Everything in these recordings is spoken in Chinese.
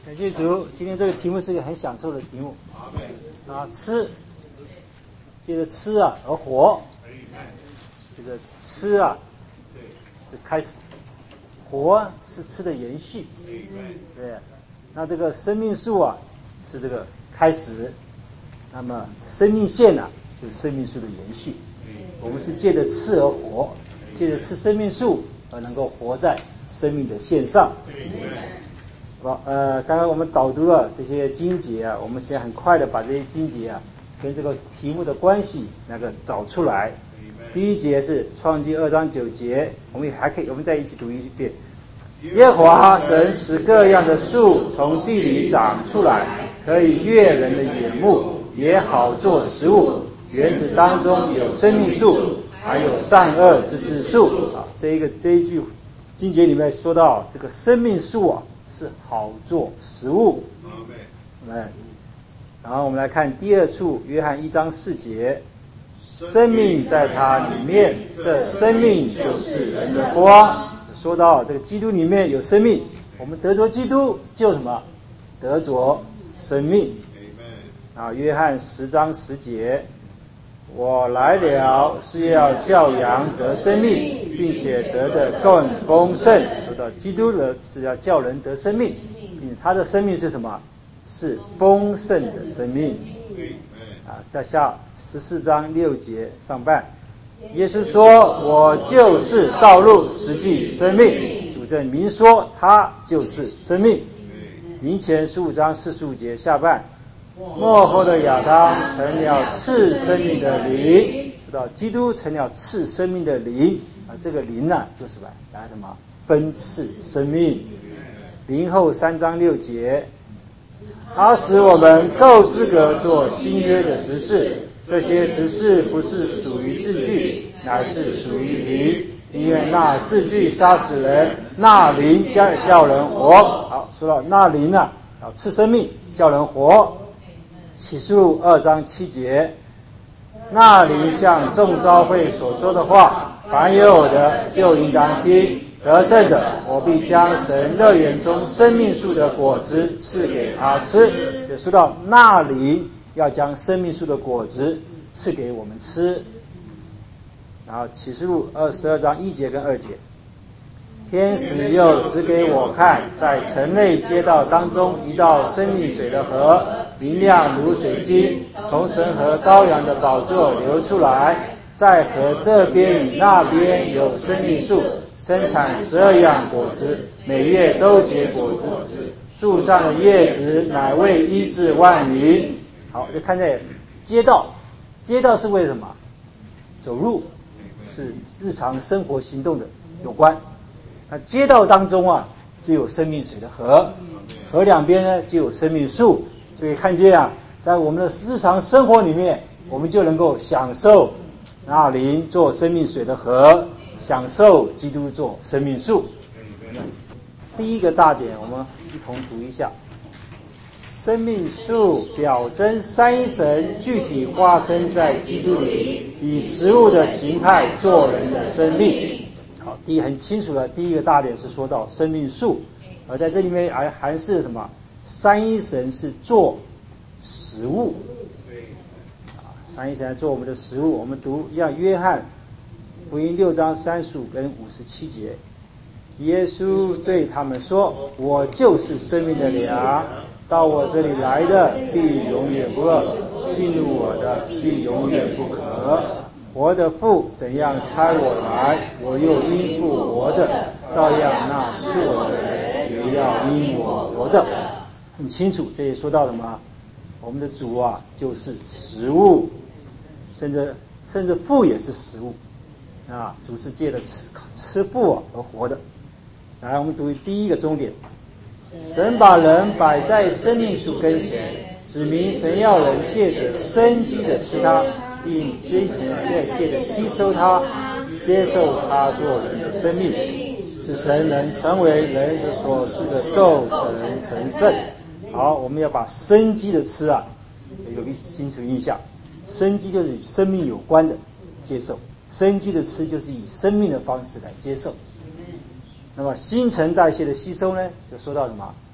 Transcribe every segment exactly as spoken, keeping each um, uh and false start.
感谢主，今天这个题目是个很享受的题目啊，吃，接着吃啊而活，这个吃啊是开始，活是吃的延续，对，那这个生命树啊是这个开始，那么生命线啊就是生命树的延续，我们是借着吃而活，借着吃生命树而能够活在生命的线上。好，呃，刚刚我们导读了这些经节啊，我们现在很快的把这些经节啊跟这个题目的关系那个找出来。第一节是创纪二章九节，我们还可以，我们再一起读一遍。耶和华神使各样的树从地里长出来，可以悦人的眼目，也好做食物。园子当中有生命树，还有善恶之知树。啊，这一个这一句经节里面说到这个生命树啊是好做食物。嗯，然后我们来看第二处，约翰一章四节，生命在它里面，这生命就是人的光。说到这个基督里面有生命，我们得着基督就什么？得着生命。啊，约翰十章十节，我来了是要叫羊得生命，并且得的更丰盛。说到基督的是要叫人得生命，并他的生命是什么？是丰盛的生命。啊，下下十四章六节上半，耶稣说：“我就是道路、实际、生命。”主证明说他就是生命。林前十五章四十五节下半，末后的亚当成了赐生命的灵。说到基督成了赐生命的灵啊，这个灵呢、啊、就是来什么？分赐生命。林后三章六节，他使我们够资格做新约的执事。这些执事不是属于字句，乃是属于灵，因为那字句杀死人，那灵叫叫人活。好，说到那灵啊，要赐生命，叫人活。启示录二章七节，那灵像众召会所说的话，凡有耳的就应当听。得胜的，我必将神乐园中生命树的果子赐给他吃。就说到那灵要将生命树的果子赐给我们吃。然后启示录二十二章一节跟二节，天使又指给我看，在城内街道当中一道生命水的河，明亮如水晶，从神和羔羊的宝座流出来，在河这边与那边有生命树，生产十二样果子，每月都结果子，树上的叶子乃为医治万民。好，就看见街道，街道是为什么？走路是日常生活行动的有关。那街道当中啊，就有生命水的河，河两边呢就有生命树，所以看见啊，在我们的日常生活里面，我们就能够享受那灵做生命水的河，享受基督做生命树。第一个大点，我们一同读一下。生命树表征三一神具体化身在基督里，以食物的形态做人的生命。好，第一很清楚的，第一个大点是说到生命树，而在这里面还还是什么？三一神是做食物，啊，三一神来做我们的食物。我们读一样约翰福音六章三十五跟五十七节，耶稣对他们说：“我就是生命的粮。到我这里来的必永远不饿，信入我的必永远不渴。我的父怎样差我来，我又因父活着，照样那吃我的人也要因我活着。”很清楚，这里说到什么？我们的主啊，就是食物，甚至甚至父也是食物啊。主是借着吃吃父、啊、而活的。来，我们读第一个终点。神把人摆在生命树跟前，指明神要人借着生机的吃它，并接着借着吸收它，接受它做人的生命，使神能成为人所示的构成成圣。好，我们要把生机的吃啊有个清楚印象，生机就是与生命有关的接受，生机的吃就是以生命的方式来接受。那么新陈代谢的吸收呢，就说到什么？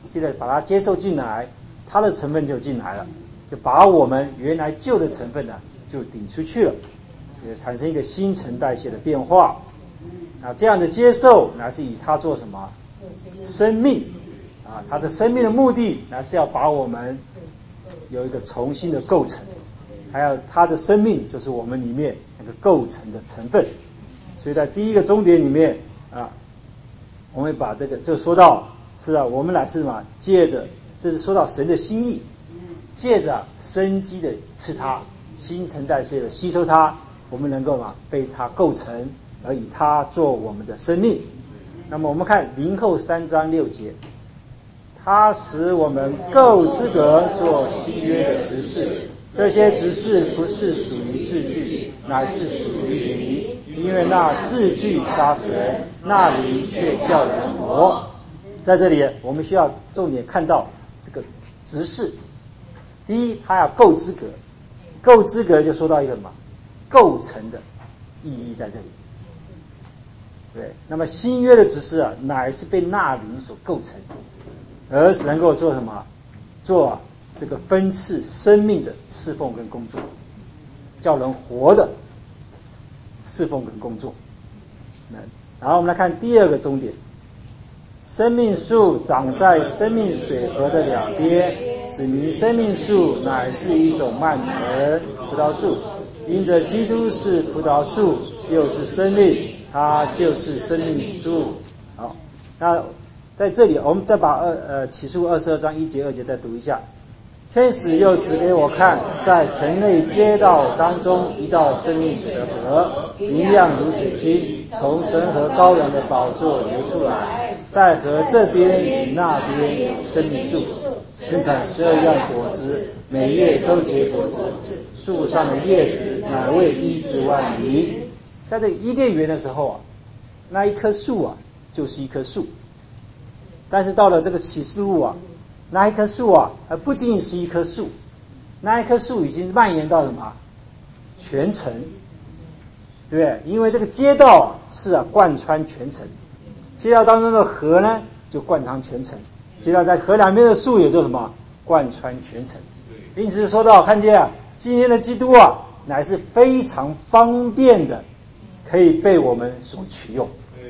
记得把它接受进来，它的成分就进来了，就把我们原来旧的成分呢就顶出去了，也产生一个新陈代谢的变化。啊，这样的接受乃是以它做什么？生命啊，它的生命的目的乃是要把我们有一个重新的构成，还有它的生命就是我们里面那个构成的成分。所以在第一个终点里面啊，我们把这个就说到是啊，我们乃是什么？借着这是说到神的心意，借着生机的吃它，新陈代谢的吸收它，我们能够嘛被它构成，而以它做我们的生命。那么我们看林后三章六节，它使我们够资格做新约的执事，这些执事不是属于字句，乃是属于灵，因为那字句杀死人，那灵却叫人活。在这里我们需要重点看到这个执事。第一，他要够资格，够资格就说到一个什么构成的意义在这里。对，那么新约的执事啊，乃是被那灵所构成，而是能够做什么？做、啊、这个分赐生命的侍奉跟工作，叫人活的侍奉跟工作。然后我们来看第二个重点，生命树长在生命水河的两边，指明生命树乃是一种蔓藤葡萄树，因着基督是葡萄树，又是生命，它就是生命树。好，那在这里我们再把二呃启示录二十二章一节二节再读一下。天使又指给我看，在城内街道当中一道生命水的河，明亮如水晶，从神和羔羊的宝座流出来，在河这边与那边有生命树，生产十二样果子，每月都结果子，树上的叶子乃为医治万民。在这个伊甸园的时候啊，那一棵树啊就是一棵树，但是到了这个启示录啊，那一棵树啊，而不仅仅是一棵树，那一棵树已经蔓延到什么？全城，对不对？因为这个街道啊是啊贯穿全城，街道当中的河呢就贯穿全城，街道在河两边的树也就什么？贯穿全城。因此说到看见啊，今天的基督啊，乃是非常方便的，可以被我们所取用。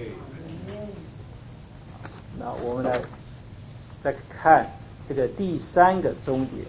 那我们来再看这个第三个终点，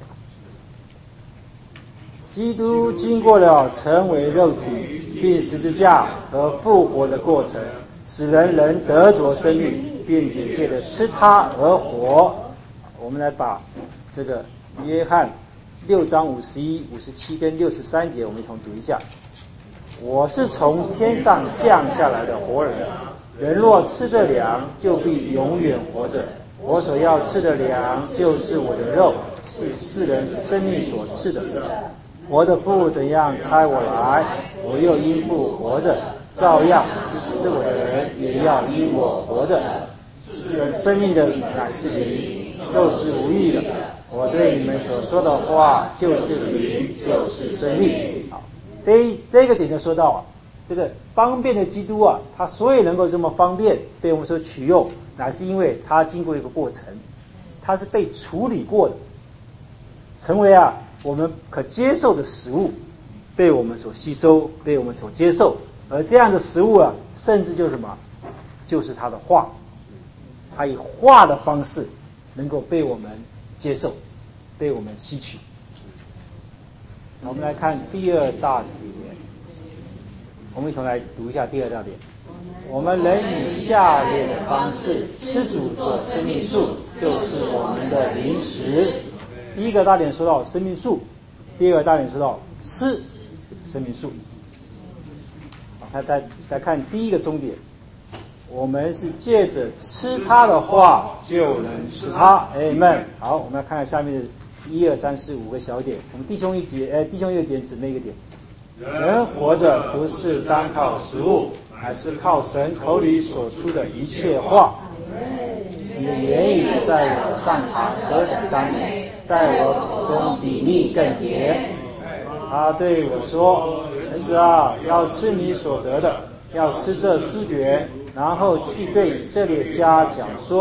基督经过了成为肉体、并十字架和复活的过程，使人人得着生命，并且借着吃它而活。我们来把这个约翰六章五十一、五十七跟六十三节，我们一同读一下。我是从天上降下来的活人，人若吃这粮，就必永远活着。我所要吃的粮，就是我的肉，是世人生命所赐的。我的父怎样差我来，我又因父活着，照样是吃我的人也要因我活着。世人生命的乃是灵，就是无益的。我对你们所说的话，就是灵，就是生命。好，这这个点就说到啊，这个方便的基督啊，他所以能够这么方便被我们所取用，乃是因为他经过一个过程，他是被处理过的，成为啊我们可接受的食物，被我们所吸收，被我们所接受。而这样的食物啊，甚至就是什么，就是他的话，他以话的方式能够被我们接受，被我们吸取。我们来看第二大点，我们一同来读一下第二大点。我们人以下列的方式吃主做生命树，就是我们的灵食。第一个大点说到生命树，第二个大点说到吃生命树。好，再再看第一个终点，我们是借着吃它的话就能吃它。Amen。好，我们来看看下面的一二三四五个小点。我们弟兄一节，哎，弟兄一个点，姊妹一个点。人活着不是单靠食物，还是靠神口里所出的一切话。你的言语在我上膛何等甘美，在我口中比蜜更甜。他对我说：臣子啊，要吃你所得的，要吃这书卷，然后去对以色列家讲说，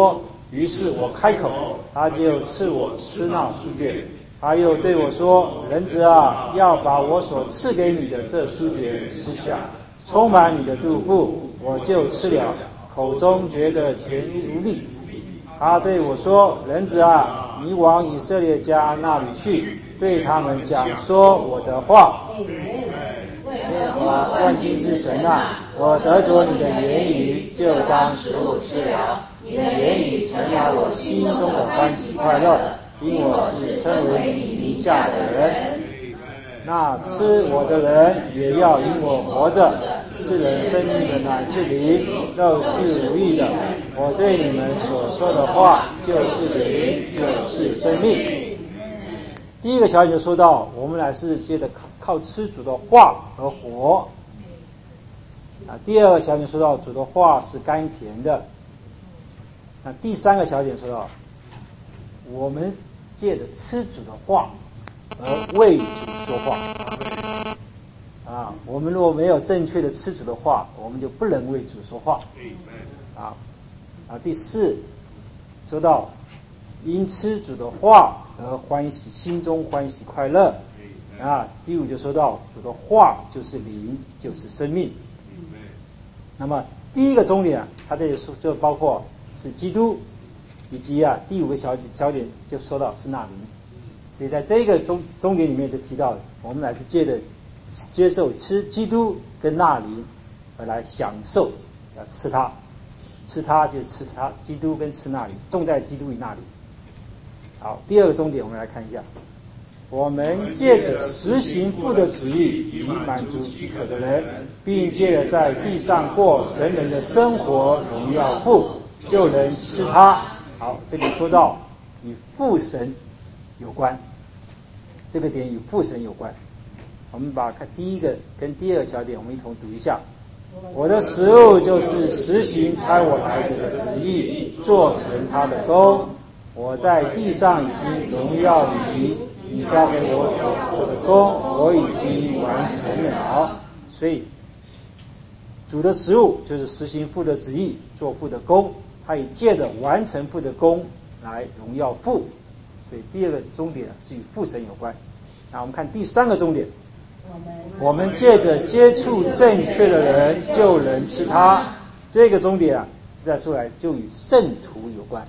于是我开口，他就赐我吃那书卷。他又对我说：人子啊，要把我所赐给你的这书卷吃下，充满你的肚腹。我就吃了，口中觉得甜蜜无力。他对我说：人子啊，你往以色列家那里去，对他们讲说我的话。耶和华万军之神啊，我得着你的言语，就当使我吃了。你的言语成了我心中的欢喜快乐，因我是称为你名下的人。那吃我的人也要因我活着，赐人生命的乃是灵，肉是无益的。我对你们所说的话，就是灵，就是生命。第一个小点就说到，我们乃是借着靠靠吃主的话而活。啊，第二个小点说到，主的话是甘甜的。那第三个小点说到，我们借着吃主的话而为主说话。啊，我们如果没有正确的吃主的话，我们就不能为主说话。啊，啊，第四说到，因吃主的话而欢喜，心中欢喜快乐。啊，第五就说到，主的话就是灵，就是生命。那么第一个重点啊，它这里说就包括是基督，以及啊第五个小小点就说到是那灵。所以在这个中中点里面就提到，我们乃是借着接受吃基督跟那灵而来享受，要吃它，吃它就吃它，基督跟吃那灵，重在基督与那灵。好，第二个重点我们来看一下，我们借着实行父的旨意，以满足饥渴的人，并借着在地上过神人的生活，荣耀父，就能吃它。好，这里说到与父神有关，这个点与父神有关。我们把看第一个跟第二个小点，我们一同读一下。我的食物就是实行差我来者的旨意，做成他的功。我在地上已经荣耀你，你交给我所做的功，我已经完成了。所以主的食物就是实行父的旨意，做父的功，他也借着完成父的功来荣耀父。所以第二个重点是与父神有关。那我们看第三个重点，我们借着接触正确的人就能吃它。这个重点啊，实在说来就与圣徒有关。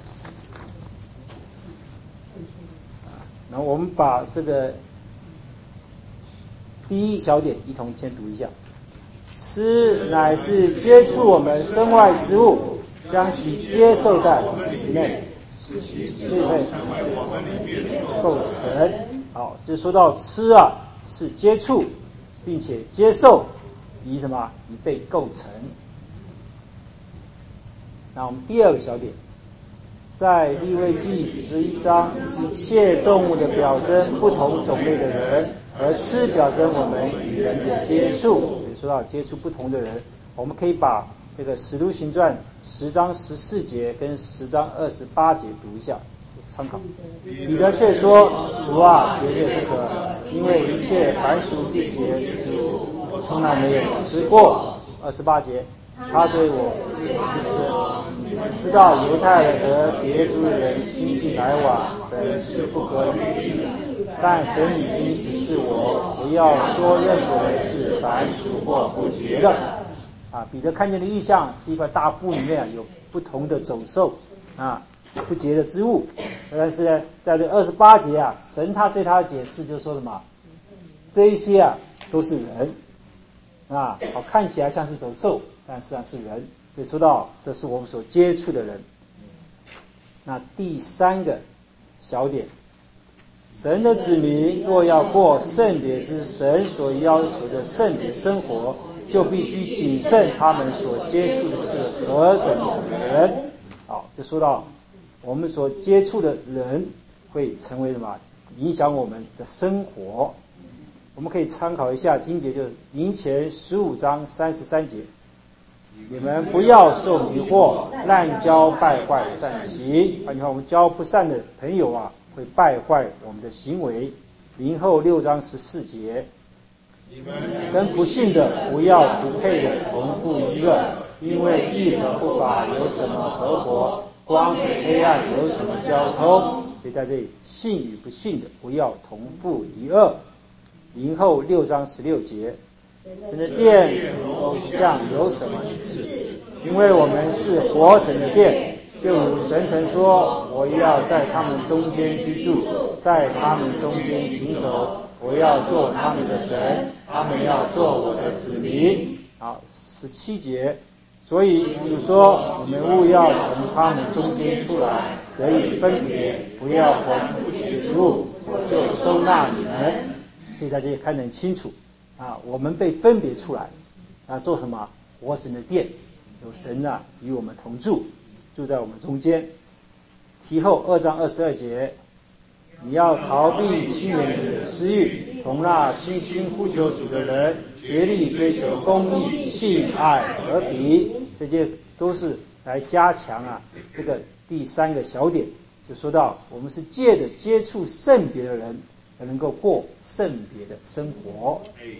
然后我们把这个第一小点一同先读一下。吃乃是接触我们身外之物，将其接受在里面，所以会构成。好，就说到吃啊，是接触并且接受，以什么？以被构成。那我们第二个小点，在利未记十一章，一切动物的表征不同种类的人，而吃表征我们与人的接触。说到接触不同的人，我们可以把这个使徒行传十章十四节跟十章二十八节读一下，参考。彼得却说：主啊，绝对不可，因为一切凡属地节之物，从来没有吃过。二十八节，他对我说：你知道犹太人和别族人亲近来往，本是不可理的。但神已经指示我，不要说任何人是凡属或不洁的。啊，彼得看见的异象是一块大布里面有不同的走兽啊，不洁的之物。但是呢，在这二十八节啊，神他对他的解释就说什么？这一些啊都是人啊，好看起来像是走兽，但实际上是人。所以说到这是我们所接触的人。那第三个小点。神的子民若要过圣别之神所要求的圣别生活，就必须谨慎他们所接触的是何种的人。好，就说到我们所接触的人会成为什么？影响我们的生活。我们可以参考一下经节，就是林前十五章三十三节。你们不要受迷惑，滥交败坏善行。啊，你看我们交不善的朋友啊，会败坏我们的行为。林后六章十四节，跟不信的不要不配的同父一乐，因为义和不法有什么合伙？ 光与黑暗有什么交通？所以在这里，信与不信的不要同负一轭。林后六章十六节，神的殿与偶像有什么一致？因为我们是活神的殿，就如神曾说：我要在他们中间居住，在他们中间行走，我要做他们的神，他们要做我的子民。好，十七节，所以主说：你们务要从他们中间出来，得以分别，不要同不结入，我就收纳你们。所以大家也看得很清楚啊，我们被分别出来啊，做什么？活神的殿，有神啊与我们同住，住在我们中间。其后二章二十二节，你要逃避青年人的私欲，同那倾心呼求主的人，竭力追求公义、信、爱、和平，这些都是来加强啊这个第三个小点，就说到我们是借着接触圣别的人，能够过圣别的生活。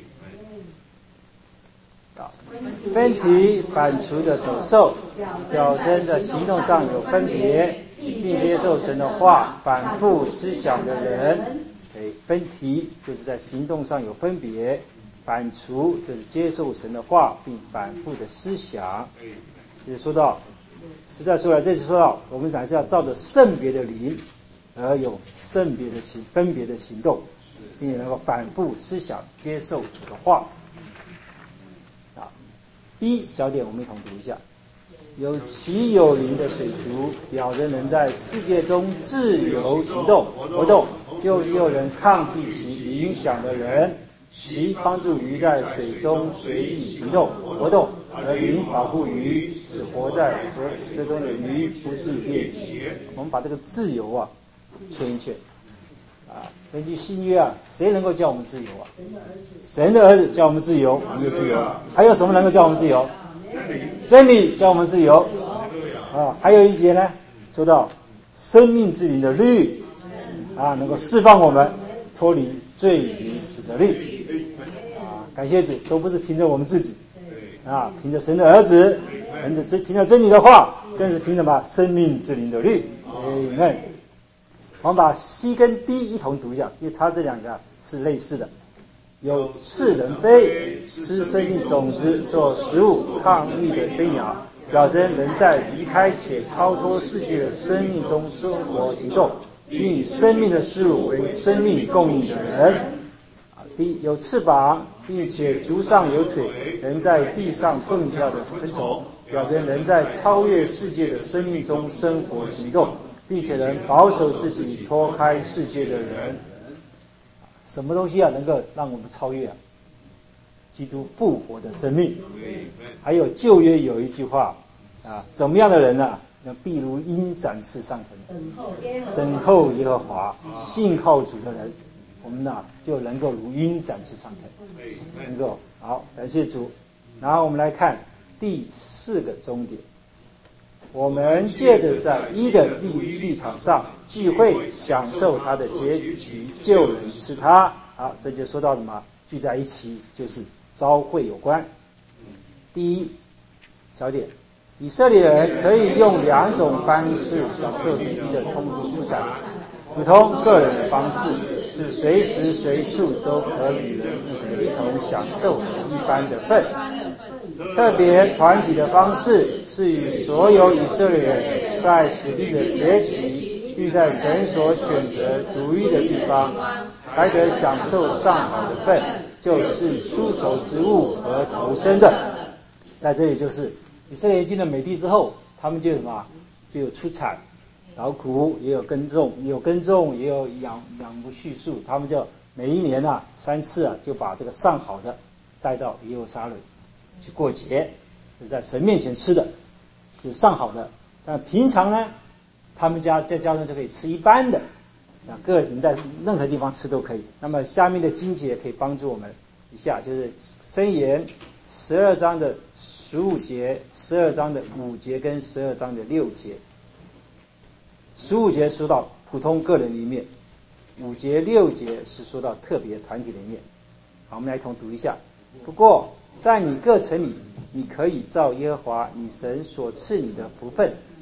分题反刍的走兽，表征的行动上有分别，并接受神的话，反复思想的人。对，分题就是在行动上有分别，反刍就是接受神的话，并反复的思想。也说到，实在说来，这次说到，我们还是要照着圣别的灵，而有圣别的行分别的行动，并且能够反复思想，接受主的话。B 小点我们一同读一下，有其有灵的水族，表人能在世界中自由行动活动，又有人抗拒其影响的人，其帮助鱼在水中随意行动活动，而灵保护鱼，使活在河水中的鱼不是变形。我们把这个自由啊圈一圈啊，根据新约啊，谁能够叫我们自由啊？神的儿子叫我们自由，我们就自由。还有什么能够叫我们自由？真理叫我们自由啊。还有一节呢，说到生命之灵的律啊，能够释放我们脱离罪与死的律啊。感谢主，都不是凭着我们自己啊，凭着神的儿子，凭着凭着真理的话，更是凭着什么生命之灵的律。Amen。我们把 C 跟 D 一同读一下，因为它这两个是类似的。有翅人飞，吃生命种子做食物，抗逆的飞鸟，表征人在离开且超脱世界的生命中生活行动，并以生命的事物为生命供应的人。D 有翅膀，并且足上有腿，人在地上蹦跳的昆虫，表征人在超越世界的生命中生活行动，并且能保守自己脱开世界的人。什么东西啊能够让我们超越啊？基督复活的生命。还有旧约有一句话啊，怎么样的人呢、啊？必如鹰展翅上腾，等候耶和华，信靠主的人，我们呢、啊、就能够如鹰展翅上腾，能够好，感谢主。然后我们来看第四个终点，我们借着在一的立立场上聚会，享受他的节期，就能吃它。好，这就说到什么？聚在一起就是召会有关。第一小点，以色列人可以用两种方式享受一地的通途出产，普通个人的方式是随时随处都可与人一同享受一般的份。特别团体的方式是与所有以色列人在指定的节期，并在神所选择独一的地方，才得享受上好的份，就是出手之物和投生的。在这里就是以色列人进了美地之后，他们就有什么？就有出产、劳苦，也有耕种，也有耕种，也有养养牧畜畜。他们就每一年啊三次啊，就把这个上好的带到耶路撒冷去过节，就是在神面前吃的，就是上好的。但平常呢，他们家在家中就可以吃一般的，啊，个人在任何地方吃都可以。那么下面的经节可以帮助我们一下，就是箴言十二章的十五节、十二章的五节跟十二章的六节。十五节说到普通个人里面，五节六节是说到特别团体里面。好，我们来一同读一下。不过在你各城里，你可以照耶和华你神所赐你的福分，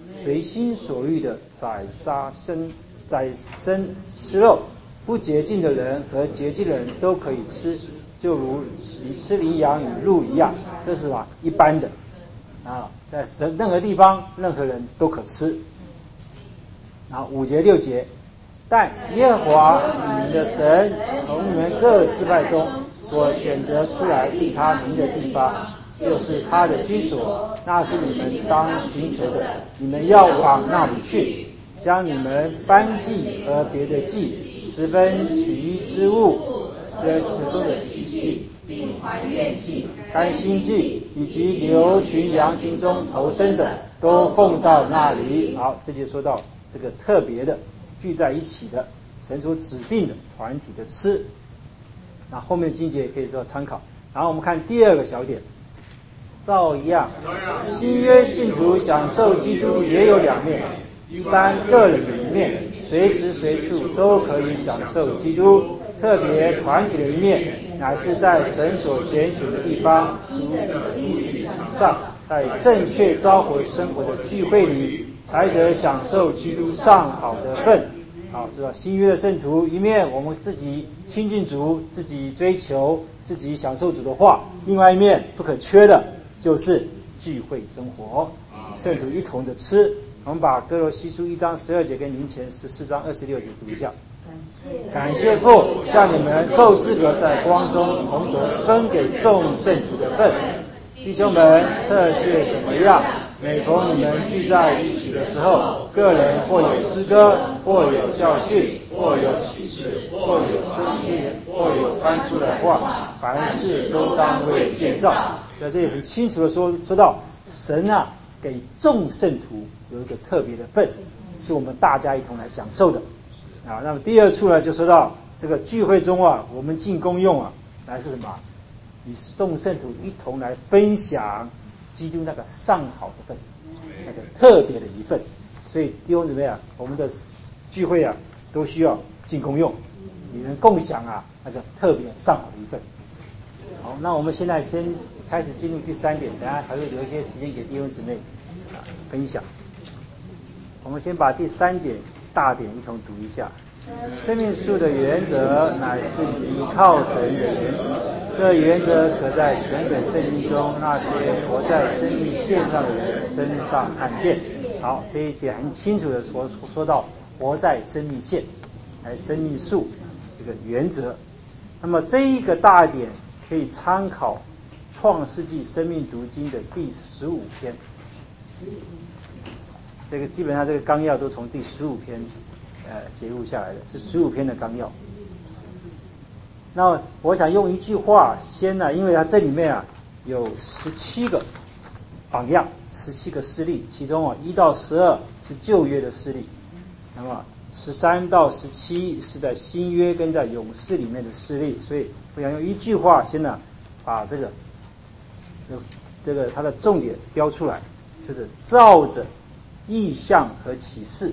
随心所欲的宰杀生宰生吃肉，不洁净的人和洁净的人都可以吃，就如吃羚羊与鹿一样。这是啊一般的啊，在任何地方任何人都可吃。然后五节六节，但耶和华你们的神从你们各支派中所选择出来立他名的地方，就是他的居所，那是你们当寻求的。你们要往那里去，将你们燔祭和别的祭、十分取一之物，这其中的取祭，并还愿祭、甘心祭，以及牛群羊群中头生的，都奉到那里。好，这就说到这个特别的聚在一起的神所指定的团体的吃。那后面的经节也可以做参考。然后我们看第二个小点，照一样，新约信徒享受基督也有两面，一般个人的一面，随时随处都可以享受基督；特别团体的一面，乃是在神所拣选的地方，如历史上在正确召回生活的聚会里，才得享受基督上好的份。好，知道新约的圣徒一面我们自己亲近主，自己追求，自己享受主的话；另外一面不可缺的就是聚会生活，圣徒一同的吃。我们把哥罗西书一章十二节跟林前十四章二十六节读一下。感谢父，叫你们够资格在光中同得分给众圣徒的份。弟兄们，测却怎么样？每逢你们聚在一起的时候，个人或有诗歌，或有教训，或有启示，或有宣宣，或有翻出来话，凡事都当为建造。在这里很清楚的说说到，神啊给众圣徒有一个特别的份，是我们大家一同来享受的啊。那么第二处呢，就说到这个聚会中啊，我们进公用啊，来是什么？与众圣徒一同来分享基督那个上好的份，那个特别的一份。所以弟兄姊妹啊，我们的聚会啊，都需要进公用，你们共享啊那个特别上好的一份。好，那我们现在先开始进入第三点，等下还会留一些时间给弟兄姊妹啊分享。我们先把第三点大点一同读一下。生命树的原则乃是依靠神的原则，这原则可在全本圣经中那些活在生命线上的人身上看见。好，这一节很清楚的说说到活在生命线，来生命树这个原则。那么这一个大点可以参考创世纪生命读经的第十五篇，这个基本上这个纲要都从第十五篇呃节录下来的，是十五篇的纲要。那我想用一句话先呢、啊，因为它这里面啊有十七个榜样，十七个事例，其中啊一到十二是旧约的事例，那么十三到十七是在新约跟在勇士里面的事例，所以我想用一句话先呢、啊、把这个这个它的重点标出来，就是照着意象和启示，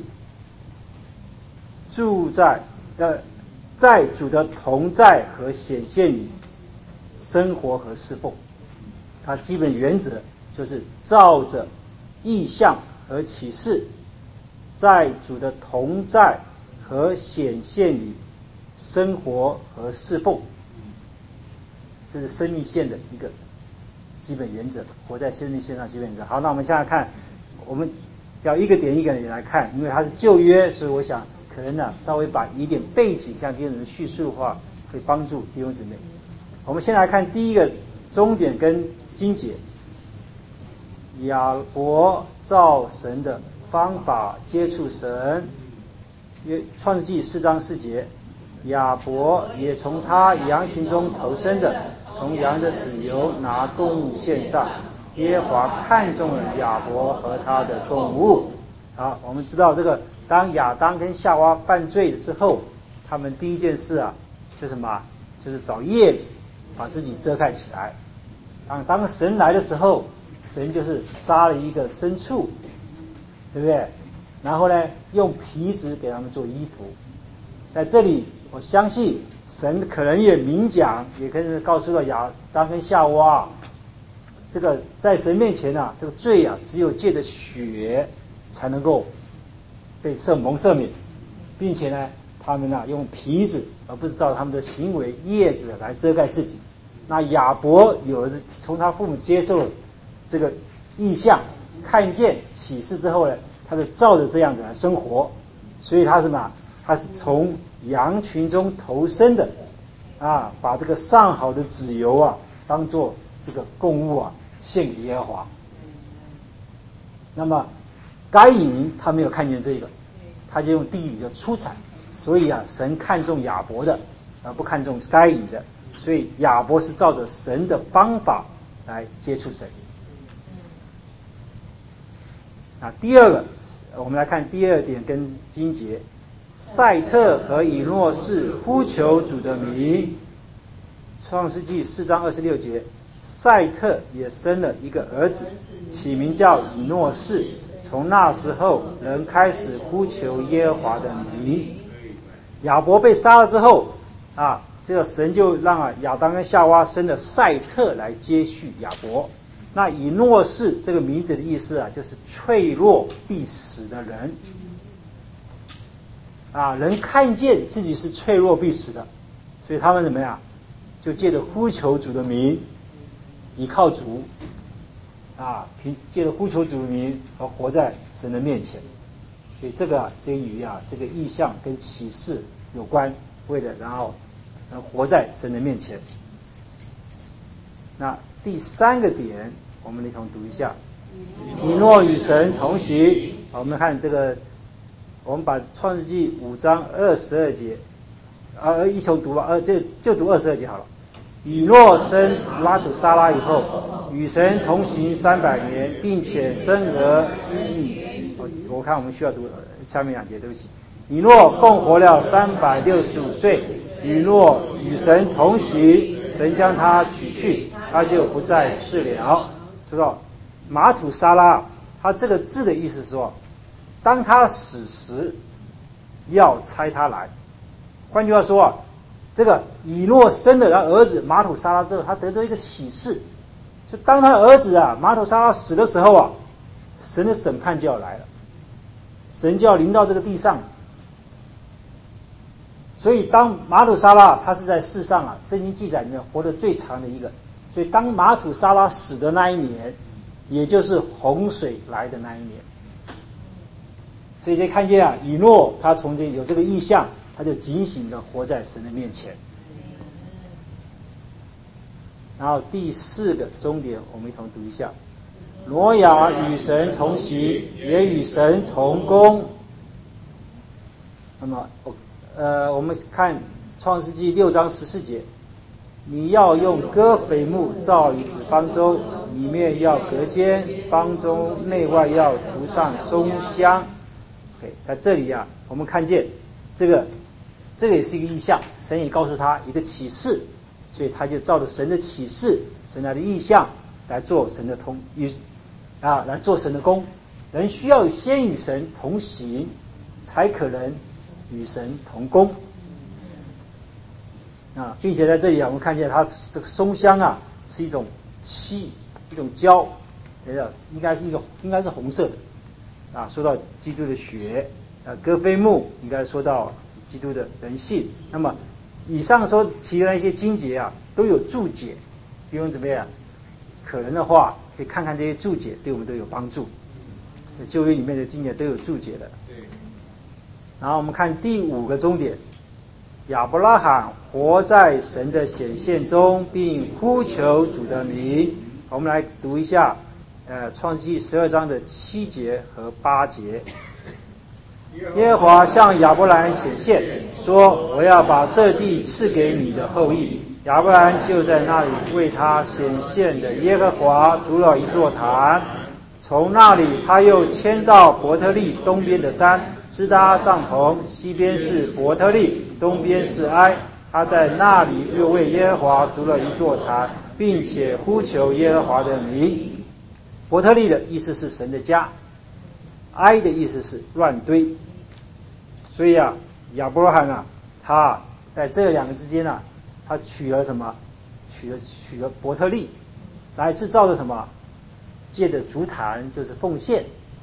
住在呃在主的同在和显现里生活和侍奉。它基本原则就是照着意象和启示，在主的同在和显现里生活和侍奉，这是生命线的一个基本原则，活在生命线上基本原则。好，那我们现在看，我们要一个点一个点来看，因为它是旧约，所以我想可能呢、啊、稍微把一点背景向弟兄姊妹叙述的话，会帮助弟兄姊妹。我们先来看第一个终点跟经节。亚伯照神的方法接触神，约创世纪四章四节，亚伯也从他羊群中头生的，从羊的脂油拿供物献上。耶和华看中了亚伯和他的供物。好，我们知道这个，当亚当跟夏娃犯罪了之后，他们第一件事啊，就是什么？就是找叶子把自己遮盖起来。当当神来的时候，神就是杀了一个牲畜，对不对？然后呢，用皮子给他们做衣服。在这里，我相信神可能也明讲，也可能告诉了亚当跟夏娃，这个在神面前啊，这个罪啊，只有借着血才能够被赦蒙赦免，并且呢，他们呢用皮子而不是照他们的行为叶子来遮盖自己。那亚伯有了从他父母接受这个意象，看见启示之后呢，他就照着这样子来生活，所以他是什么？他是从羊群中投生的，啊，把这个上好的脂油啊，当做这个供物啊，献给耶和华。那么该隐他没有看见这个，他就用地里的出产，所以啊，神看重亚伯的，而不看重该隐的，所以亚伯是照着神的方法来接触神。啊，第二个，我们来看第二点跟经节，赛特和以诺士呼求主的名。创世纪四章二十六节，赛特也生了一个儿子，起名叫以诺士。从那时候，人开始呼求耶和华的名。亚伯被杀了之后，啊，这个神就让啊亚当跟夏娃生了赛特来接续亚伯。那以诺士这个名字的意思啊，就是脆弱必死的人。啊，人看见自己是脆弱必死的，所以他们怎么样？就借着呼求主的名，依靠主，啊，凭借着呼求主的名而活在神的面前。所以这个啊，这与啊这个意象跟启示有关，为了然后能活在神的面前。那第三个点，我们一同读一下：以诺与神同行。好，我们看这个，我们把创世纪五章二十二节，啊，一同读吧，呃，就就读二十二节好了。以诺生拉土沙拉以后，与神同行三百年，并且生儿育女。我我看我们需要读下面两节，对不起。以诺共活了三百六十五岁，以诺与神同行，神将他取去，他就不再世了。说到马土沙拉，他这个字的意思是说，当他死时，要差他来。换句话说啊，这个以诺生的他儿子马土沙拉之后，他得到一个启示，就当他儿子啊马土沙拉死的时候啊，神的审判就要来了，神就要临到这个地上。所以当马土沙拉他是在世上啊，圣经记载里面活得最长的一个，所以当马土沙拉死的那一年，也就是洪水来的那一年。所以就看见啊，以诺他从这有这个意象，他就警醒的活在神的面前。然后第四个终点，我们一同读一下：挪亚与神同行，也与神同工。那么，呃，我们看创世纪六章十四节，你要用歌斐木造一只方舟，里面要隔间，方舟内外要涂上松香。OK， 在这里啊，我们看见这个，这个也是一个意象，神也告诉他一个启示，所以他就照着神的启示、神来的意象来做神的同与啊，来做神的工。人需要先与神同行，才可能与神同工。啊，并且在这里啊，我们看见它这个松香啊，是一种漆，一种胶，应该是一个应该是红色的。啊，说到基督的血，啊，歌斐木应该说到基督的人性。那么以上说提的那些经节啊，都有注解，比如怎么样？可能的话，可以看看这些注解，对我们都有帮助。在旧约里面的经节都有注解的。然后我们看第五个终点，亚伯拉罕活在神的显现中，并呼求主的名。我们来读一下。呃，创世纪十二章的七节和八节，耶和华向亚伯兰显现，说：“我要把这地赐给你的后裔。”亚伯兰就在那里为他显现的耶和华筑了一座坛。从那里，他又迁到伯特利东边的山，支搭帐篷，西边是伯特利，东边是埃。他在那里又为耶和华筑了一座坛，并且呼求耶和华的名。伯特利的意思是神的家，埃的意思是乱堆。所以啊，亚伯拉罕啊，他在这两个之间啊，他取了什么？取了取了伯特利，乃是照着什么？借着足坛就是奉献，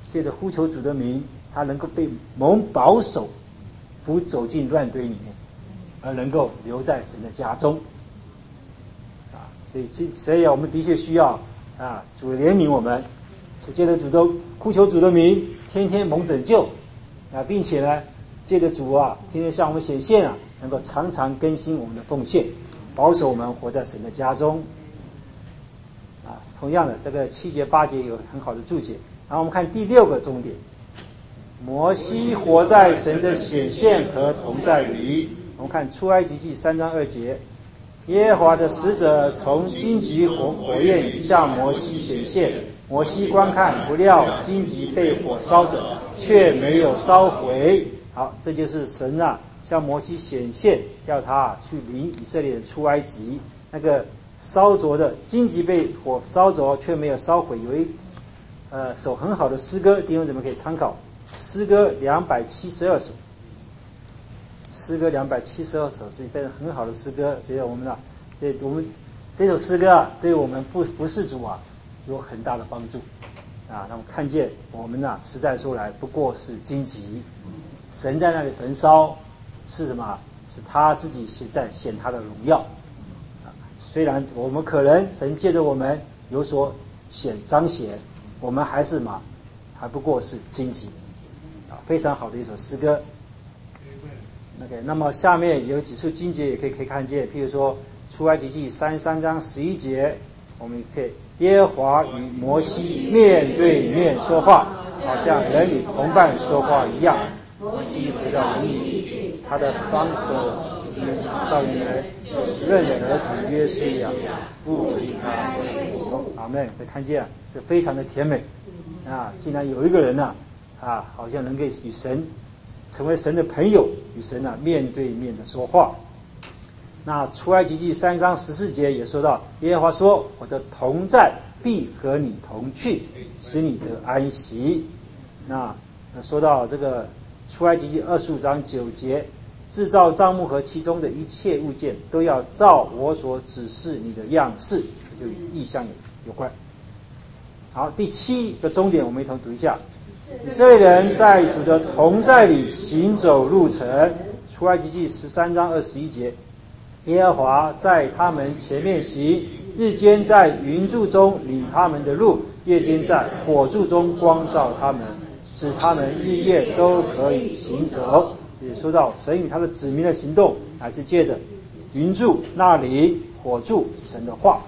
借着呼求主的名，他能够被蒙保守，不走进乱堆里面，而能够留在神的家中。啊，所以所以我们的确需要啊，主怜悯我们，借着主的呼求主的名，天天蒙拯救啊，并且呢，借着主啊，天天向我们显现啊，能够常常更新我们的奉献，保守我们活在神的家中。啊，同样的，这个七节八节有很好的注解。然后我们看第六个重点，摩西活在神的显现和同在里。我们看出埃及记三章二节，耶和华的使者从荆棘火火焰里向摩西显现，摩西观看，不料荆棘被火烧着，却没有烧毁。好，这就是神啊向摩西显现，要他去领以色列人出埃及。那个烧着的荆棘被火烧着，却没有烧毁。有一呃首很好的诗歌，弟兄姊妹可以参考。诗歌两百七十二首，诗歌两百七十二首是一份很好的诗歌。觉得我们啊，这我们这首诗歌啊，对我们不不是主啊有很大的帮助啊。那么看见我们啊，实在说来不过是荆棘，神在那里焚烧是什么？是他自己显在显他的荣耀。虽然我们可能神借着我们有所显彰显，我们还是嘛，还不过是荆棘啊，非常好的一首诗歌。OK， 那么下面有几处经节也可以可以看见，譬如说出埃及记三十三章十一节，我们可以耶和华与摩西面对面说话，好像人与同伴说话一样。摩西回到营里，他的帮手少年人认的儿子约书亚不离他。阿们，可以看见这非常的甜美啊！竟然有一个人呢 啊, 啊，好像能够与神成为神的朋友，与神啊面对面的说话。那出埃及记三章十四节也说到，耶和华说：“我的同在必和你同去，使你得安息。”那说到这个出埃及记二十五章九节，制造帐幕和其中的一切物件，都要照我所指示你的样式，这就与意象有关。好，第七个终点，我们一同读一下：以色列人在主的同在里行走路程。出埃及记十三章二十一节，耶和华在他们前面行，日间在云柱中领他们的路，夜间在火柱中光照他们，使他们日夜都可以行走。也说到神与他的子民的行动，还是借着云柱那里，火柱神的话。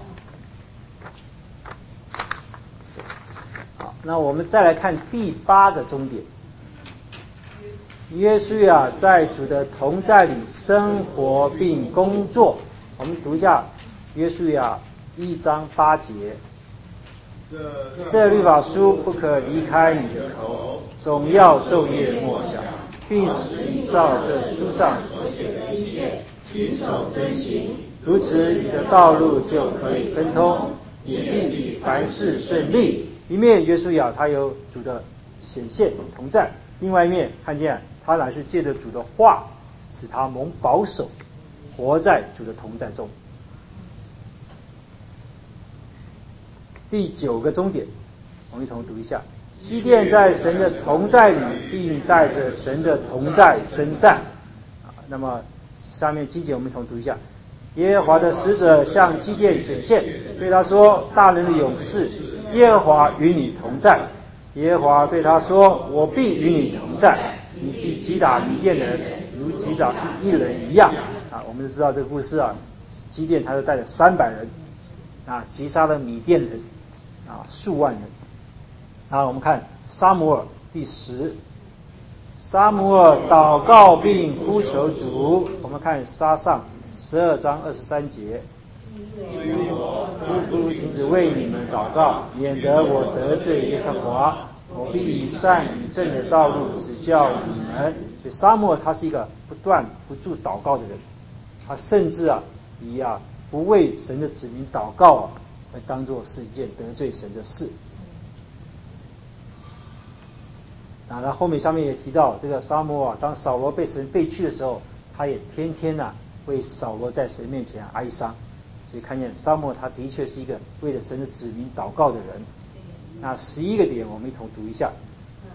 好，那我们再来看第八个终点。约书亚在主的同在里生活并工作。我们读一下约书亚一章八节：这律法书不可离开你的口，总要昼夜默想，并使你照这书上所写的一切谨守遵行，如此你的道路就可以亨通，你必凡事顺利。一面约书亚他有主的显现同在，另外一面看见他乃是借着主的话，使他蒙保守，活在主的同在中。第九个终点，我们一同读一下：基甸在神的同在里，并带着神的同在征战。那么下面经节我们一同读一下：耶和华的使者向基甸显现，对他说：大能的勇士，耶和华与你同在。耶和华对他说：我必与你同在，你必击打米甸人，如击打一人一样。啊，我们就知道这个故事啊，基甸他是带了三百人啊，击杀了米甸人啊，数万人。啊，我们看撒母耳第十，撒母耳祷告并呼求主。我们看撒上十二章二十三节，不不停止为你们祷告，免得我得罪耶和华。我必以善与正的道路指教你们。所以撒母耳他是一个不断不住祷告的人，他甚至啊以啊不为神的子民祷告啊，来当作是一件得罪神的事。啊，那后面上面也提到，这个撒母耳当扫罗被神废去的时候，他也天天啊为扫罗在神面前哀伤。所以看见撒母耳他的确是一个为了神的子民祷告的人。那十一个点我们一同读一下：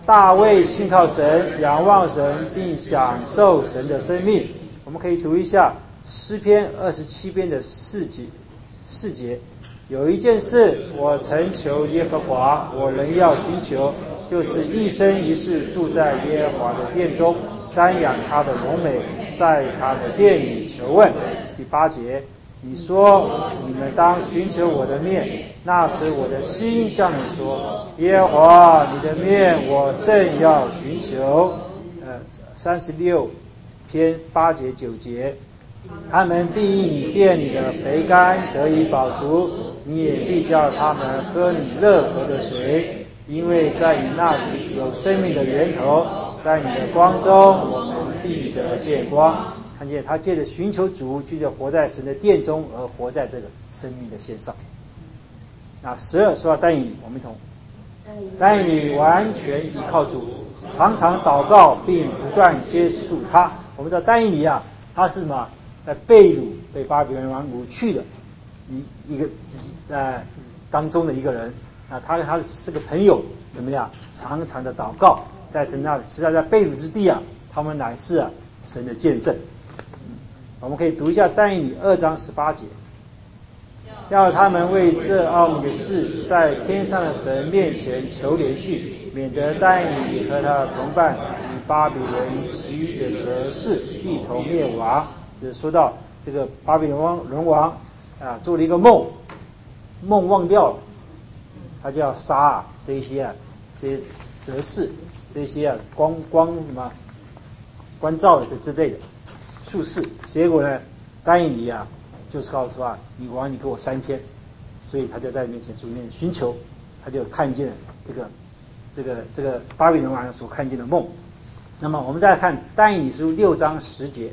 大卫信靠神，仰望神，并享受神的生命。我们可以读一下诗篇二十七篇的四节。四节，有一件事我曾求耶和华，我仍要寻求，就是一生一世住在耶和华的殿中，瞻仰他的荣美，在他的殿里求问。第八节，你说你们当寻求我的面，那时我的心向你说，耶和华你的面我正要寻求。呃，三十六篇八节九节，他们必因你殿里的肥甘得以饱足，你也必叫他们喝你乐河的水，因为在你那里有生命的源头，在你的光中我们必得见光。看见他借着寻求主，就着活在神的殿中，而活在这个生命的线上。那十二说到但以理，我们一同但以理完全依靠主，常常祷告，并不断接触他。我们知道但以理啊，他是什么？在被掳被巴比伦王掳去的一一个在、呃、当中的一个人啊，他他是个朋友，怎么样？常常的祷告，在神那里，实在在被掳之地啊，他们乃是啊神的见证。我们可以读一下但以理二章十八节，要他们为这奥秘的事，在天上的神面前求连续，免得但以理和他的同伴与巴比伦其余的哲士一同灭亡。就是说到这个巴比伦王人王啊，做了一个梦，梦忘掉了，他就要杀啊这些啊这些哲士，这些啊光光什么关照的这之类的术士。结果呢，但以理啊就是告诉说啊，你王你给我三天，所以他就在面前主面寻求，他就看见了这个这个这个巴比伦王所看见的梦。那么我们再来看但以理书六章十节。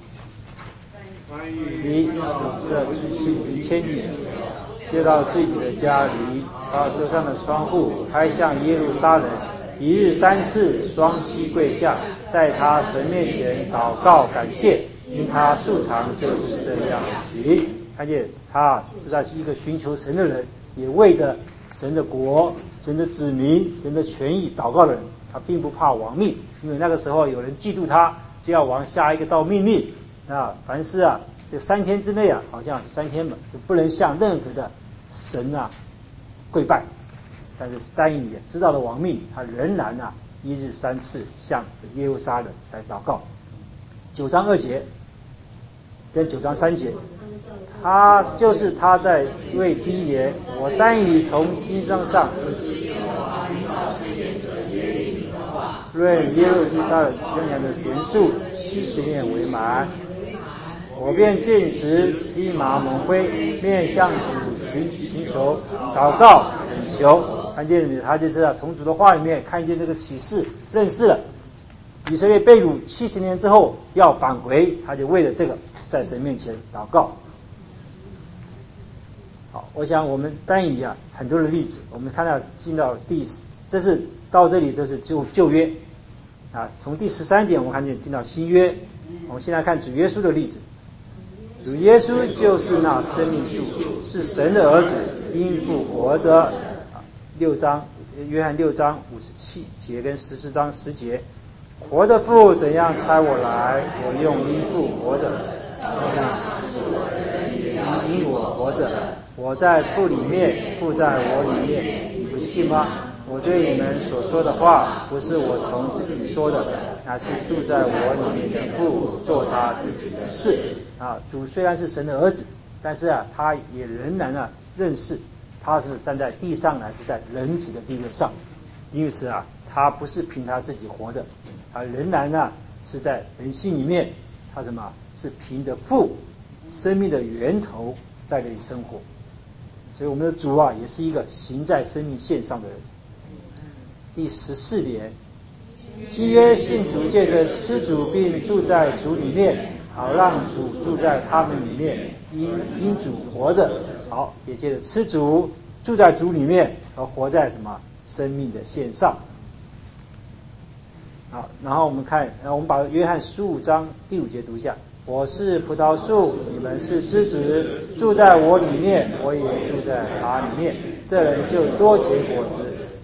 你这千里接到自己的家里，把桌上的窗户开向耶路撒冷，一日三次双膝跪下，在他神面前祷告感谢，因他素常就是这样行。看见他是在一个寻求神的人，也为着神的国、神的子民、神的权益祷告的人。他并不怕亡命，因为那个时候有人嫉妒他，就要王下一个道命令啊，凡事啊，这三天之内啊，好像三天嘛，就不能向任何的神啊跪拜。但是但以理知道了亡命，他仍然啊一日三次向耶路撒冷来祷告。九章二节跟九章三节，他就是他在为第一年，我但以理从经上上论耶路撒冷宣讲的年数七十年为满，我便见时披麻蒙灰，面向主寻寻求祷告恳求。看见他就是啊，从主的话里面看见这个启示，认识了以色列被掳七十年之后要返回，他就为了这个在神面前祷告。好，我想我们但以理啊很多的例子，我们看到进到第，这是到这里都是旧旧约啊。从第十三点我们看见进到新约，我们现在看主耶稣的例子。主耶稣就是那生命树，是神的儿子，因父活着。六章约翰六章五十七节跟十四章十节，活的父怎样差我来，我用因父活着，因因我活着，我在父里面，父在我里面，你不信吗？我对你们所说的话，不是我从自己说的，乃是住在我里面的父做他自己的事啊。主虽然是神的儿子，但是啊，他也仍然啊认识他是站在地上，还是在人子的地位上。因此啊，他不是凭他自己活的，他仍然呢是在人心里面，他什么是凭着父生命的源头在这里生活。所以我们的主啊，也是一个行在生命线上的人。第十四点，新约信主借着吃主并住在主里面，好让主住在他们里面，因因主活着。好，也借着吃主住在主里面，而活在什么生命的线上。好，然后我们看，我们把约翰十五章第五节读一下。我是葡萄树，你们是枝子，住在我里面，我也住在他里面，这人就多结果子，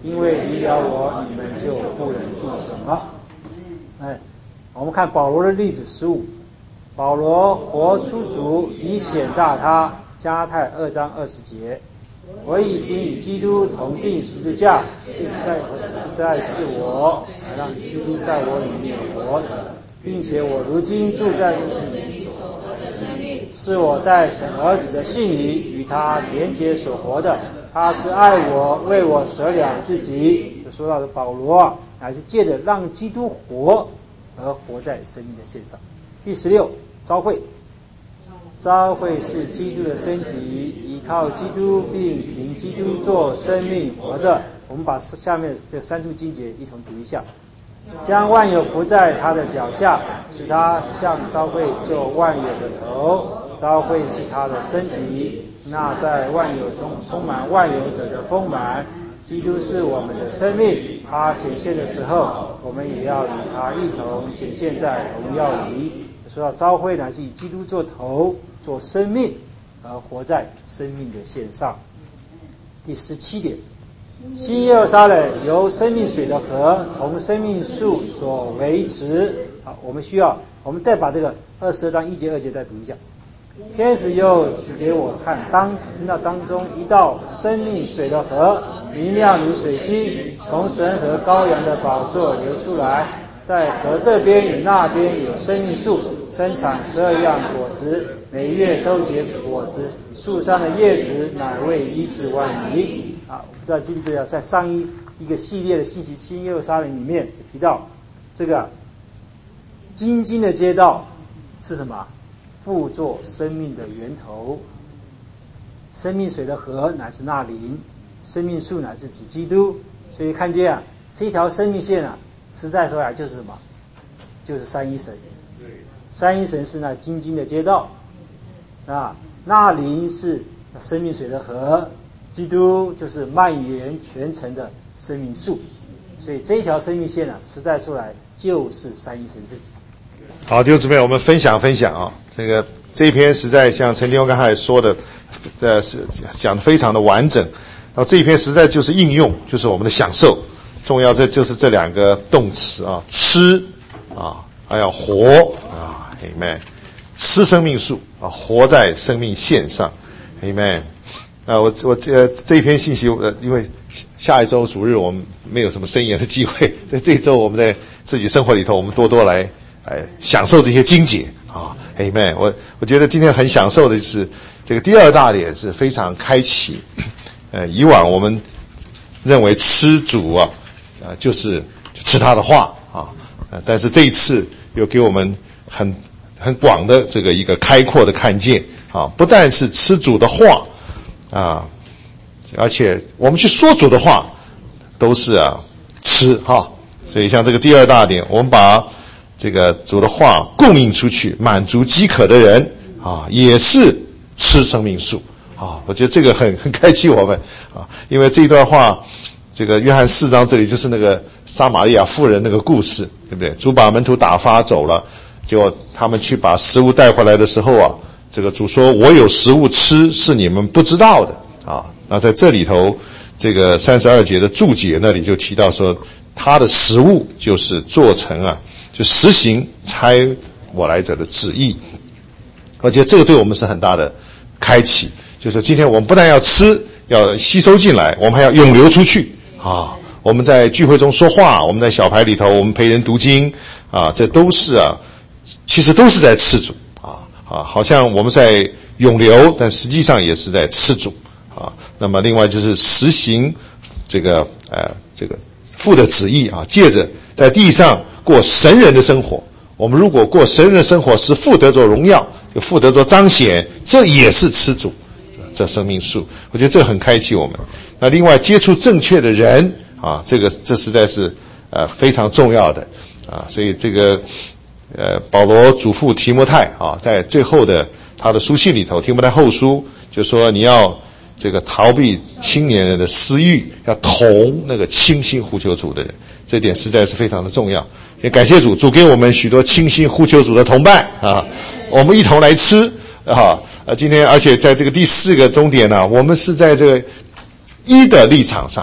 因为离了我，你们就不能做什么。哎，我们看保罗的例子十五，保罗活出主，以显大他。加太二章二十节，我已经与基督同定十字架，现在不再是我，乃让基督在我里面活，并且我如今住在这生命，是我在神儿子的信里与他连结所活的。他是爱我，为我舍了自己。就说到的保罗啊，乃是借着让基督活而活在生命的线上。第十六，召会。召会是基督的身体，依靠基督并凭基督做生命活着。我们把下面这三处经节一同读一下。将万有伏在他的脚下，使他向召会做万有的头。召会是他的身体，那在万有中充满万有者的丰满。基督是我们的生命，他显现的时候，我们也要与他一同显现在荣耀里。说到召会呢，是以基督做头，做生命，而活在生命的线上。第十七点，新耶路撒冷由生命水的河同生命树所维持。好，我们需要，我们再把这个二十二章一节二节再读一下。天使又指给我看，当听到当中一道生命水的河，明亮如水晶，从神和羔羊的宝座流出来。在河这边与那边有生命树，生产十二样果子，每月都结果子。树上的叶子乃为医治万民。啊，我不知道记不记得，在上一一个系列的信息新耶路撒冷里面提到，这个金金的街道是什么？复作生命的源头。生命水的河乃是那灵，生命树乃是指基督。所以看见啊，这条生命线啊，实在说来就是什么？就是三一神。三一神是那金金的街道啊，那灵是生命水的河，基督就是蔓延全城的生命树。所以这一条生命线啊，实在说来就是三一神自己。 好，弟兄姊妹，我们分享分享啊，这个这一篇实在像陈弟兄刚才说的，呃，是讲得非常的完整。然后这一篇实在就是应用，就是我们的享受。重要这就是这两个动词啊，吃啊，还要活啊 ，Amen。吃生命树啊，活在生命线上 ，Amen。啊，我我呃这一篇信息，呃，因为下一周主日我们没有什么申言的机会，在这一周我们在自己生活里头，我们多多来来享受这些经节啊 ，Amen。我我觉得今天很享受的是这个第二大点是非常开启，呃，以往我们认为吃主啊。啊，就是吃他的话啊，呃，但是这一次又给我们很很广的这个一个开阔的看见啊，不但是吃主的话啊，而且我们去说主的话都是啊吃哈，所以像这个第二大点，我们把这个主的话供应出去，满足饥渴的人啊，也是吃生命树啊，我觉得这个很很开启我们啊，因为这一段话。这个约翰四章这里就是那个撒玛利亚妇人那个故事，对不对？主把门徒打发走了，结果他们去把食物带回来的时候啊，这个主说：“我有食物吃，是你们不知道的啊。”那在这里头，这个三十二节的注解那里就提到说，他的食物就是做成啊，就实行差我来者的旨意。我觉得这个对我们是很大的开启，就是今天我们不但要吃，要吸收进来，我们还要涌流出去。啊，我们在聚会中说话，我们在小牌里头，我们陪人读经啊，这都是啊，其实都是在吃主啊啊，好像我们在涌流，但实际上也是在吃主啊。那么另外就是实行这个呃这个父的旨意啊，借着在地上过神人的生活。我们如果过神人的生活，使父得着荣耀，就父得着彰显，这也是吃主这生命树。我觉得这很开启我们。那另外接触正确的人啊，这个这实在是呃非常重要的啊，所以这个呃保罗嘱咐提摩太啊，在最后的他的书信里头，提摩太后书就说你要这个逃避青年人的私欲，要同那个倾心呼求主的人，这点实在是非常的重要。也感谢主，主给我们许多倾心呼求主的同伴啊，我们一同来吃啊。呃，今天而且在这个第四个终点呢，我们是在这个一的立场上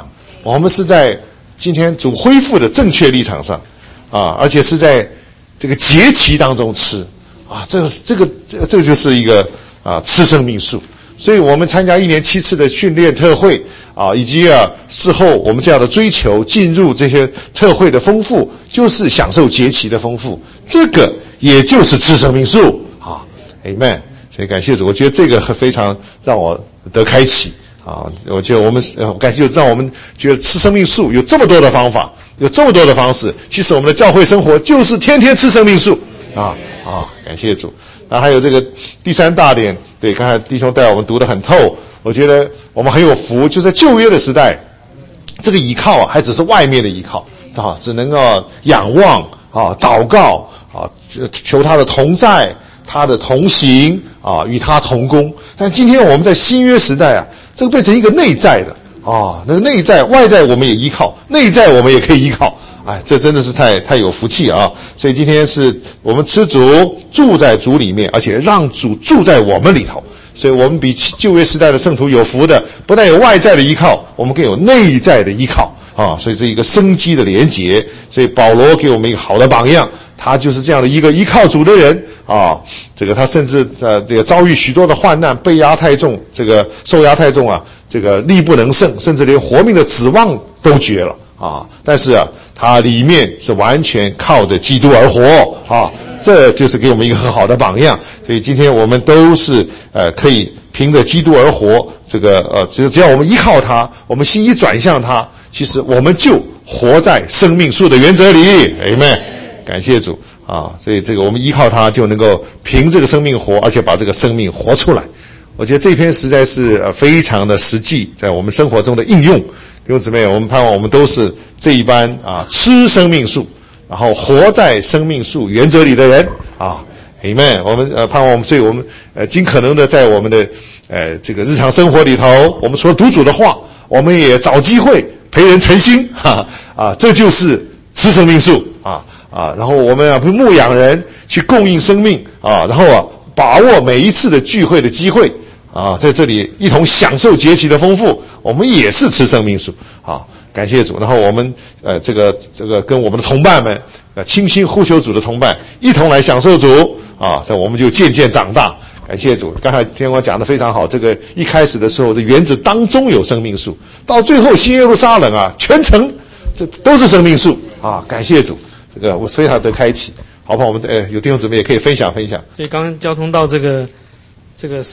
我们是在今天主恢复的正确立场上啊，而且是在这个节期当中吃啊，这个这个这个这个就是一个啊吃生命树。所以我们参加一年七次的训练特会啊，以及啊事后我们这样的追求，进入这些特会的丰富，就是享受节期的丰富，这个也就是吃生命树啊 ，Amen。所以感谢主，我觉得这个非常让我得开启啊！我觉得我们呃感谢主，让我们觉得吃生命树有这么多的方法，有这么多的方式。其实我们的教会生活就是天天吃生命树啊啊！感谢主。那还有这个第三大点，对，刚才弟兄带我们读得很透，我觉得我们很有福，就在旧约的时代，这个依靠啊，还只是外面的依靠啊，只能够仰望啊，祷告啊，求他的同在，他的同行啊，与他同工。但今天我们在新约时代啊，这个变成一个内在的啊，那个内在外在我们也依靠，内在我们也可以依靠。哎，这真的是太太有福气啊！所以今天是我们吃主，住在主里面，而且让主住在我们里头。所以我们比旧约时代的圣徒有福的，不但有外在的依靠，我们更有内在的依靠啊！所以这一个生机的连结。所以保罗给我们一个好的榜样，他就是这样的一个依靠主的人啊。这个他甚至呃这个遭遇许多的患难，被压太重，这个受压太重啊，这个力不能胜，甚至连活命的指望都绝了啊！但是啊，他里面是完全靠着基督而活啊，这就是给我们一个很好的榜样。所以今天我们都是呃可以凭着基督而活，这个呃只只要我们依靠他，我们心一转向他，其实我们就活在生命树的原则里。Amen，感谢主啊！所以这个我们依靠他，就能够凭这个生命活，而且把这个生命活出来。我觉得这篇实在是呃非常的实际，在我们生活中的应用。弟兄姊妹，我们盼望我们都是这一般啊，吃生命树，然后活在生命树原则里的人啊 ，Amen。我们呃盼望我们，所以我们呃尽可能的在我们的呃这个日常生活里头，我们除了读主的话，我们也找机会陪人诚心，哈啊，这就是吃生命树啊啊。然后我们啊牧养人，去供应生命啊，然后啊把握每一次的聚会的机会。啊，在这里一同享受节期的丰富，我们也是吃生命树啊！感谢主。然后我们呃，这个这个跟我们的同伴们，呃，倾心呼求主的同伴，一同来享受主啊！这我们就渐渐长大。感谢主。刚才天光讲得非常好，这个一开始的时候，这园子当中有生命树，到最后新耶路撒冷啊，全城这都是生命树啊！感谢主，这个我非常的开启。好吧，我们呃有弟兄姊妹也可以分享分享。 所以刚刚交通到这个这个。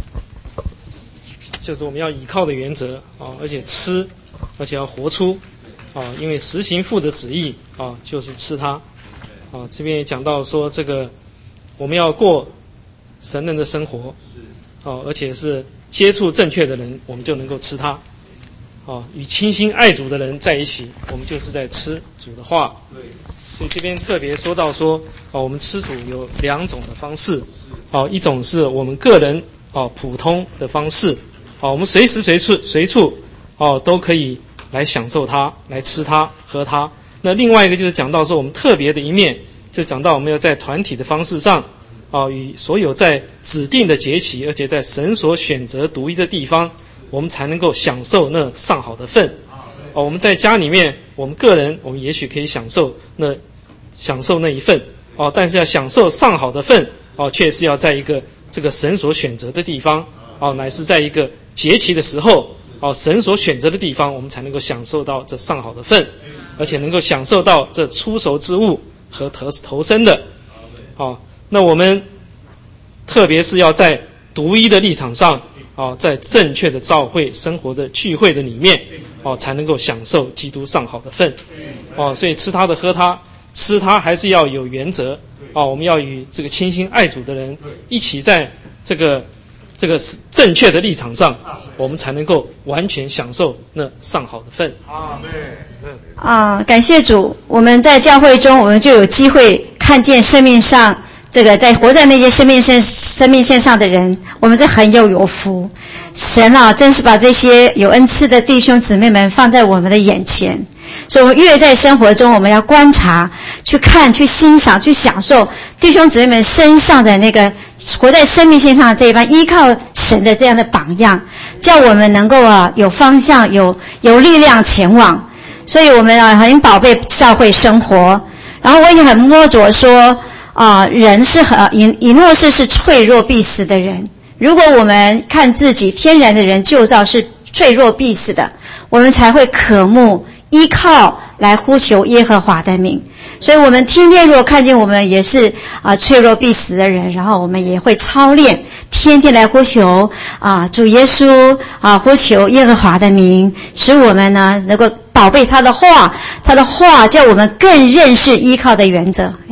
就是我们要倚靠的原则啊，而且吃，而且要活出啊，因为实行父的旨意啊，就是吃它啊。这边也讲到说，这个我们要过神人的生活啊，而且是接触正确的人，我们就能够吃它啊。与倾心爱主的人在一起，我们就是在吃主的话。所以这边特别说到说啊，我们吃主有两种的方式啊，一种是我们个人啊普通的方式。好，我们随时随处随处哦都可以来享受它，来吃它，喝它。那另外一个就是讲到说我们特别的一面，就讲到我们要在团体的方式上，啊，与所有在指定的节期，而且在神所选择独一的地方，我们才能够享受那上好的份。哦，我们在家里面，我们个人，我们也许可以享受那享受那一份哦，但是要享受上好的份哦，却是要在一个这个神所选择的地方哦，乃是在一个节期的时候，哦，神所选择的地方，我们才能够享受到这上好的份，而且能够享受到这出熟之物和投投生的。哦，那我们特别是要在独一的立场上，哦，在正确的教会生活的聚会的里面，哦，才能够享受基督上好的份。哦，所以吃它的喝它，吃它还是要有原则。哦，我们要与这个倾心爱主的人一起在这个。这个正确的立场上，我们才能够完全享受那上好的份。 啊，感谢主！我们在教会中，我们就有机会看见生命上这个在活在那些生命线生命线上的人，我们这很有有福。神啊，真是把这些有恩赐的弟兄姊妹们放在我们的眼前。 所以我们越在生活中，我们要观察、去看、去欣赏、去享受弟兄姊妹们身上的那个活在生命线上的这一班依靠神的这样的榜样，叫我们能够啊有方向、有有力量前往。所以我们啊很宝贝教会生活，然后我也很摸着说啊，人是很以以诺士是脆弱必死的人。如果我们看自己天然的人旧造是脆弱必死的，我们才会渴慕依靠来呼求耶和华的名。所以我们天天如果看见我们也是啊脆弱必死的人，然后我们也会操练天天来呼求啊主耶稣啊呼求耶和华的名，使我们呢能够宝贝他的话，他的话叫我们更认识依靠的原则。